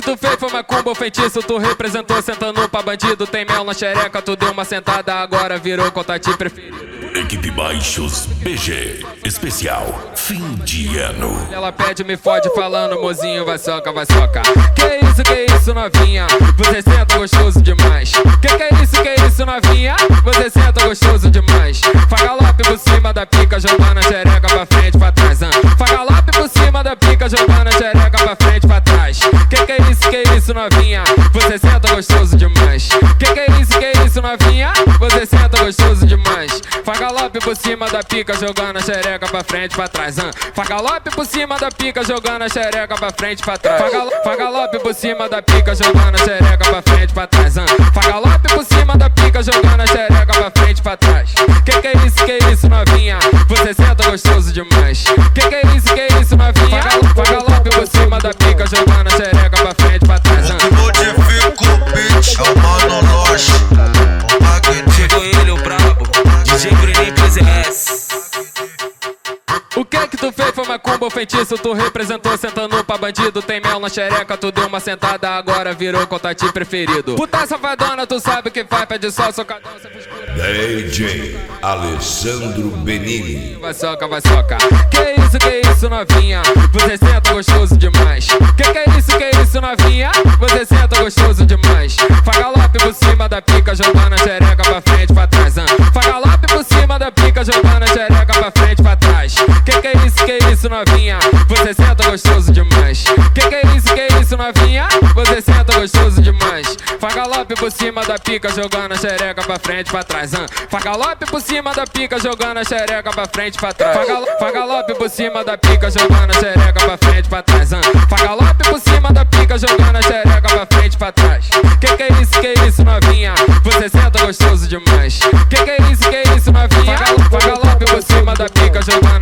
tu fez foi macumba ou feitiço, tu representou sentando pra bandido. Tem mel na xereca, tu deu uma sentada, agora virou contatinho preferido. Equipe Baixos BG, especial fim de ano. Ela pede, me fode, falando, mozinho, vai soca, vai soca. Que isso, novinha? Você senta gostoso demais. Que isso, novinha? Você senta gostoso demais. Faz galope por cima da pica, jogando a xereca pra frente, pra trás. Faz galope por cima da pica, jogando a xereca pra frente, pra trás. Que isso, novinha? Você senta gostoso demais. Que isso, novinha? Você senta gostoso demais. Faz galope por cima da pica, jogando a xereca pra frente, pra trás. Faz galope por cima da pica, jogando a xereca pra frente, pra trás. Faz galope por cima da pica, jogando a xereca pra frente, pra trás. Faz galope por cima da pica, jogando a xereca pra frente, pra trás. Que isso, novinha? Você senta gostoso demais. Que isso, novinha? Faz galope por cima da pica, jogando a xereca pra frente, pra trás. Modifica o beat, chamando nós. Chegou ele, o brabo, DJ Bruninho 13S. O que tu fez foi macumba ou feitiço, tu representou sentando pra bandido. Tem mel na xereca, tu deu uma sentada, agora virou contatinho preferido. Puta safadona, tu sabe o que faz, pede só, socadão, sem frescura. DJ Alessandro Benini. Vai soca, vai soca. Que isso, novinha? Você senta gostoso demais. Que isso, novinha? Você senta gostoso demais. Faz galope por cima da pica, jogando a xereca pra frente, pra trás. Faz galope por cima da pica, jogando a xereca pra frente, pra trás. Que isso, novinha? Você senta gostoso demais. Que isso, novinha? Você senta gostoso demais. Faz galope por cima da pica, jogando a xereca pra frente, pra trás. Faz galope por cima da pica, jogando a xereca pra frente, pra trás. Faz galope por cima da pica, jogando a xereca pra frente, pra trás. Faz galope por cima da pica, jogando a xereca pra frente, pra trás. Que isso, novinha? Você senta gostoso demais. Que isso, novinha? Faz galope por cima da pica, jogando